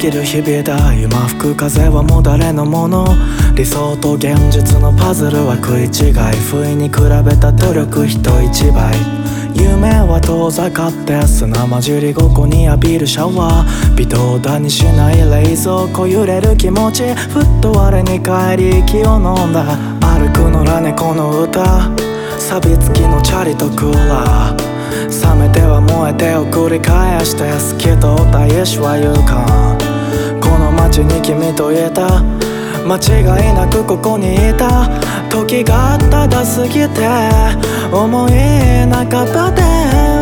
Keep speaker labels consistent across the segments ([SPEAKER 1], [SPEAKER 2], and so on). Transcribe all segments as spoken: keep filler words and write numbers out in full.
[SPEAKER 1] きる日々だ。今吹く風はもう誰のもの。理想と現実のパズルは食い違い。不意に比べた努力人一倍。夢は遠ざかって砂混じりごこに浴びるシャワー。微動だにしない冷蔵庫揺れる気持ち。ふっと我に返り息を飲んだ。歩く野良猫の歌。錆びつきのチャリとクーラー。冷めては燃えてを繰り返して透き通った意志は勇敢。この街に君といた。間違いなくここにいた。時がただ過ぎて思い半ばで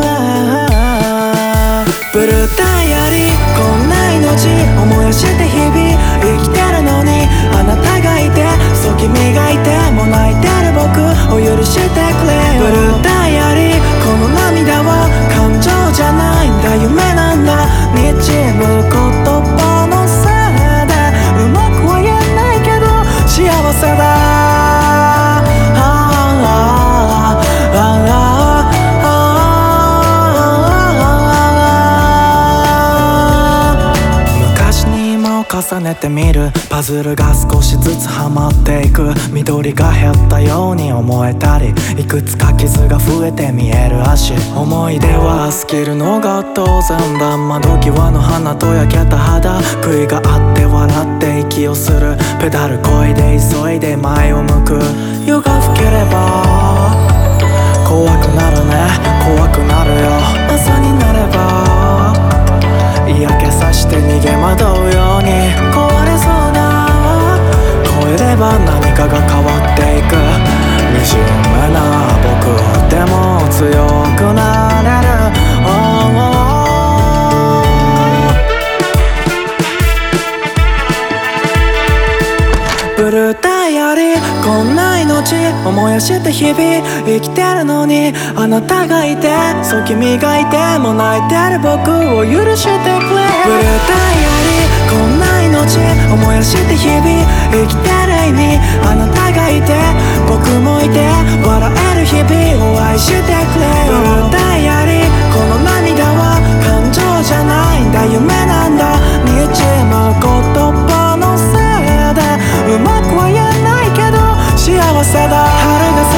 [SPEAKER 1] ブルーダイアリーこんな命思い出して日々生きてるのにあなたがいてそう君がいてもう泣いてる僕を許してくれよ。ブルーダイアリーこの涙は感情じゃないんだ夢なんだ。にじむ言葉のせいでうまくは言えないけど幸せだ。重ねてみるパズルが少しずつはまっていく。緑が減ったように思えたりいくつか傷が増えて見える足。思い出は尽きるのが当然だ。窓際の花と焼けた肌。悔いがあって笑って息をする。ペダルこいで急いで前を向く。夜が更ければ怖くなるね怖くなるよ。朝になれば嫌気さして逃げ惑うように壊れそうだ。越えれば何かが変わっていく。惨めな僕でも強くなれる、oh、ブルーダイアリーこんな命思い出して日々生きてるのにあなたがいてそう君がいてもう泣いてる僕を許してくれ。ブルーダイアリーこんな命思い出して日々生きてる意味あなたがいて僕もいて笑える日々を愛してくれよ。ブルーダイアリーこの涙は感情じゃないんだ夢なんだ。にじむ言葉のせいでうまくは言えないけど幸せだ。春が